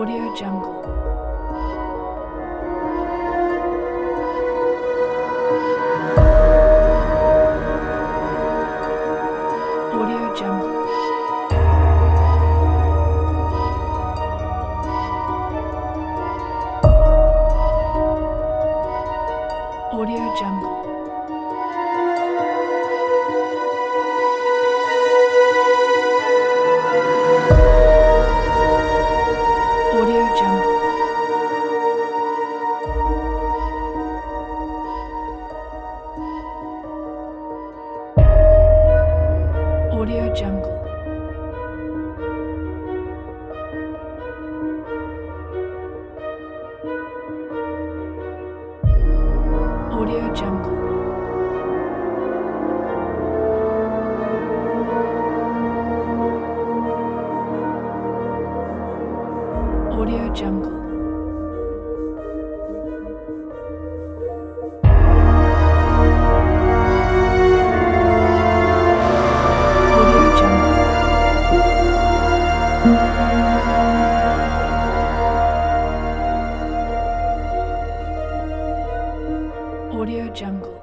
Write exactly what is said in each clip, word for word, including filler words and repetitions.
Audio Jungle. Audio Jungle. Audio Jungle. Audio Jungle. Audio Jungle. Audio Jungle. Audio Jungle. Audio Jungle.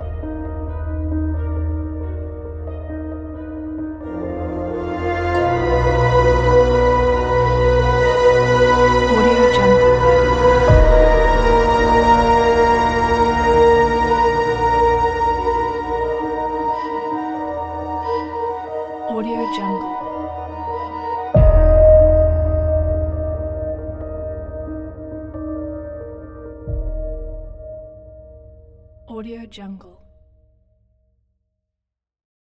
Audio Jungle. Audio Jungle. Audio Jungle.